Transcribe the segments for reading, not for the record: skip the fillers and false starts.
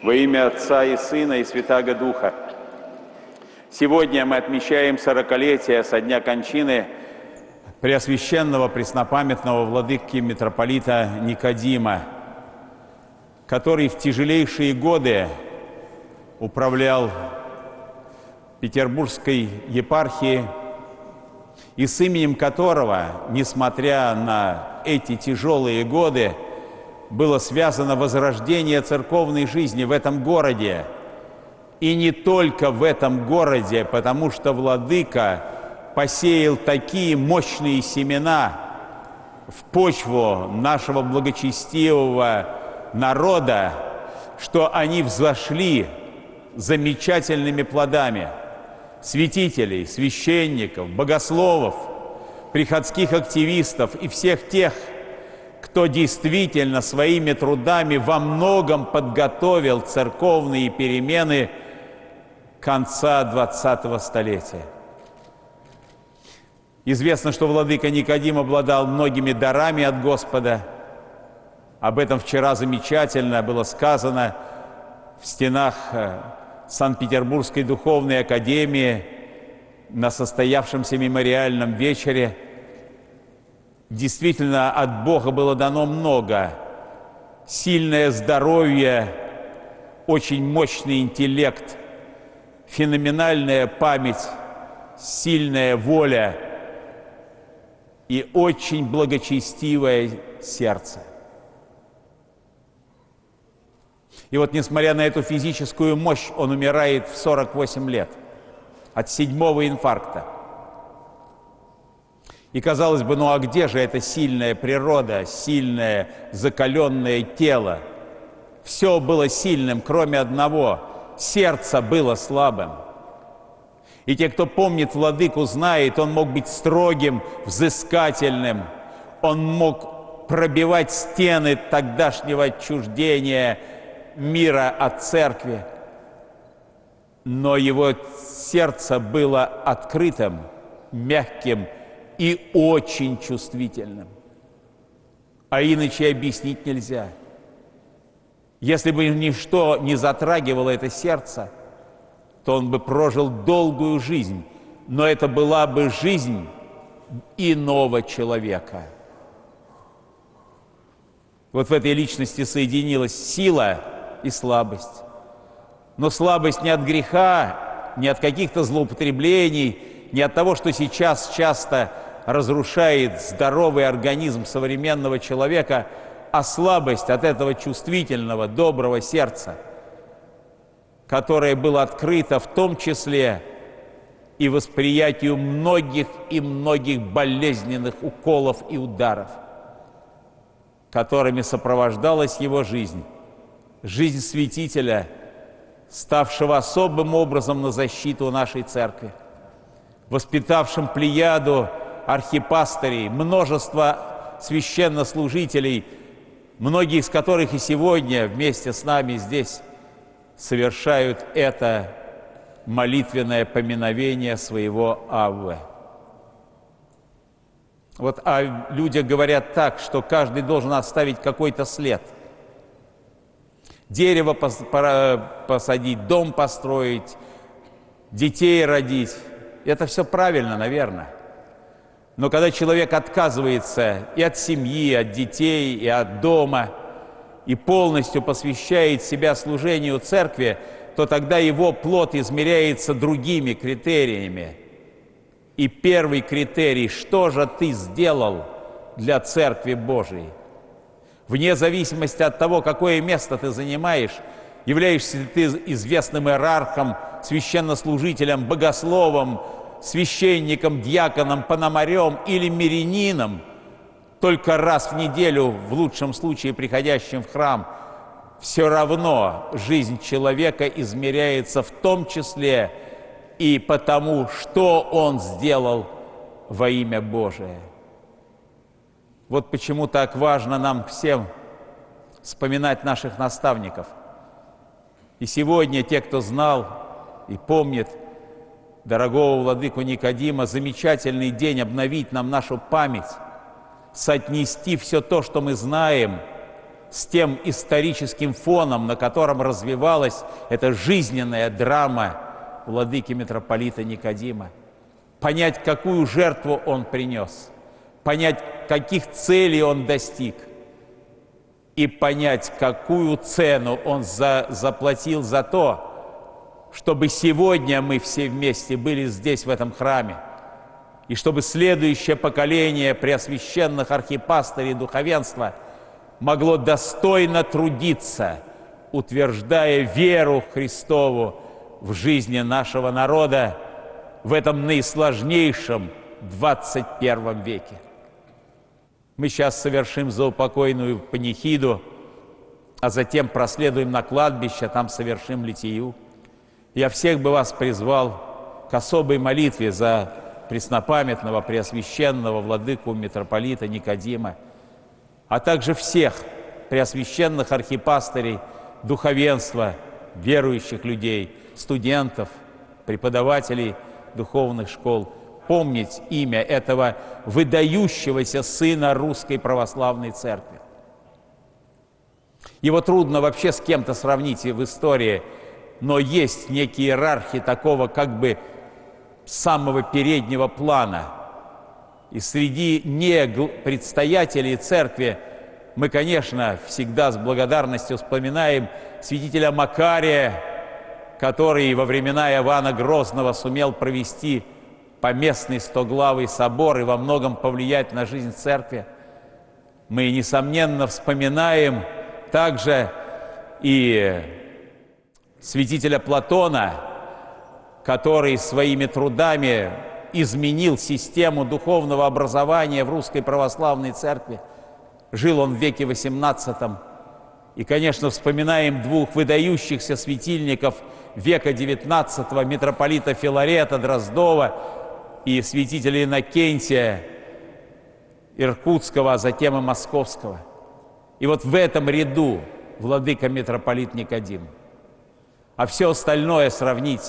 Во имя Отца и Сына и Святаго Духа. Сегодня мы отмечаем 40-летие со дня кончины Преосвященного Преснопамятного владыки митрополита Никодима, который в тяжелейшие годы управлял Петербургской епархией, и с именем которого, несмотря на эти тяжелые годы, было связано возрождение церковной жизни в этом городе. И не только в этом городе, потому что владыка посеял такие мощные семена в почву нашего благочестивого народа, что они взошли замечательными плодами святителей, священников, богословов, приходских активистов и всех тех, кто действительно своими трудами во многом подготовил церковные перемены конца 20-го столетия. Известно, что владыка Никодим обладал многими дарами от Господа. Об этом вчера замечательно было сказано в стенах Санкт-Петербургской духовной академии на состоявшемся мемориальном вечере. Действительно, от Бога было дано много. Сильное здоровье, очень мощный интеллект, феноменальная память, сильная воля и очень благочестивое сердце. И вот, несмотря на эту физическую мощь, он умирает в 48 лет от 7-го инфаркта. И казалось бы, ну а где же эта сильная природа, сильное закаленное тело? Все было сильным, кроме одного – сердце было слабым. И те, кто помнит владыку, знает, он мог быть строгим, взыскательным, он мог пробивать стены тогдашнего отчуждения мира от церкви. Но его сердце было открытым, мягким и очень чувствительным. А иначе объяснить нельзя. Если бы ничто не затрагивало это сердце, то он бы прожил долгую жизнь, но это была бы жизнь иного человека. Вот в этой личности соединилась сила и слабость. Но слабость не от греха, не от каких-то злоупотреблений, не от того, что сейчас часто разрушает здоровый организм современного человека, а слабость от этого чувствительного, доброго сердца, которое было открыто в том числе и восприятию многих и многих болезненных уколов и ударов, которыми сопровождалась его жизнь, жизнь святителя, ставшего особым образом на защиту нашей церкви, воспитавшим плеяду архипастырей, множество священнослужителей, многие из которых и сегодня вместе с нами здесь совершают это молитвенное поминовение своего Аввы. Вот о людях говорят так, что каждый должен оставить какой-то след. Дерево посадить, дом построить, детей родить. Это все правильно, наверное. Но когда человек отказывается и от семьи, и от детей, и от дома, и полностью посвящает себя служению церкви, то тогда его плод измеряется другими критериями. И первый критерий – что же ты сделал для Церкви Божией? Вне зависимости от того, какое место ты занимаешь, являешься ли ты известным иерархом, священнослужителем, богословом, священником, диаконом, пономарем или мирянином, только раз в неделю, в лучшем случае приходящим в храм, все равно жизнь человека измеряется в том числе и потому, что он сделал во имя Божие. Вот почему так важно нам всем вспоминать наших наставников. И сегодня те, кто знал и помнит дорогого владыку Никодима, замечательный день обновить нам нашу память, соотнести все то, что мы знаем, с тем историческим фоном, на котором развивалась эта жизненная драма владыки митрополита Никодима, понять, какую жертву он принес, понять, каких целей он достиг, и понять, какую цену он заплатил за то, чтобы сегодня мы все вместе были здесь, в этом храме, и чтобы следующее поколение преосвященных архипастырей и духовенства могло достойно трудиться, утверждая веру Христову в жизни нашего народа в этом наисложнейшем 21 веке. Мы сейчас совершим заупокойную панихиду, а затем проследуем на кладбище, там совершим литию. Я всех бы вас призвал к особой молитве за преснопамятного, преосвященного владыку митрополита Никодима, а также всех преосвященных архипастырей, духовенства, верующих людей, студентов, преподавателей духовных школ, помнить имя этого выдающегося сына Русской Православной Церкви. Его трудно вообще с кем-то сравнить в истории, но есть некие иерархи такого как бы самого переднего плана. И среди предстоятелей церкви мы, конечно, всегда с благодарностью вспоминаем святителя Макария, который во времена Иоанна Грозного сумел провести поместный стоглавый собор и во многом повлиять на жизнь церкви. Мы, несомненно, вспоминаем также и святителя Платона, который своими трудами изменил систему духовного образования в Русской Православной Церкви. Жил он в веке XVIII. И, конечно, вспоминаем двух выдающихся светильников века XIX, митрополита Филарета Дроздова и святителя Иннокентия Иркутского, а затем и Московского. И вот в этом ряду владыка митрополит Никодим. А все остальное сравнить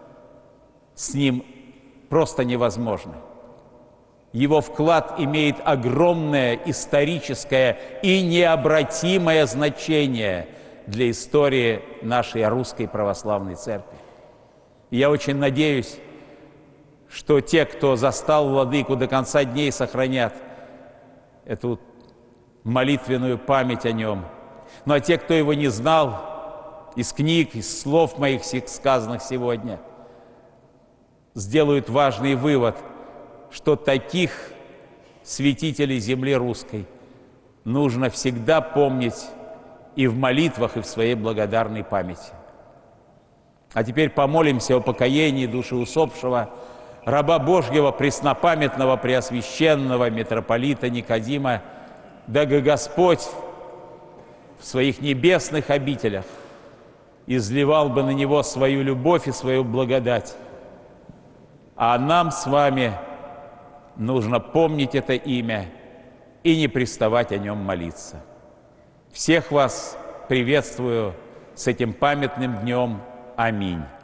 с ним просто невозможно. Его вклад имеет огромное историческое и необратимое значение для истории нашей Русской Православной Церкви. И я очень надеюсь, что те, кто застал владыку, до конца дней сохранят эту молитвенную память о нем. Ну а те, кто его не знал, из книг, из слов моих сказанных сегодня, сделают важный вывод, что таких святителей земли русской нужно всегда помнить и в молитвах, и в своей благодарной памяти. А теперь помолимся о покаянии души усопшего раба Божьего, преснопамятного, преосвященного митрополита Никодима, дабы Господь в своих небесных обителях изливал бы на него свою любовь и свою благодать. А нам с вами нужно помнить это имя и не приставать о нем молиться. Всех вас приветствую с этим памятным днем. Аминь.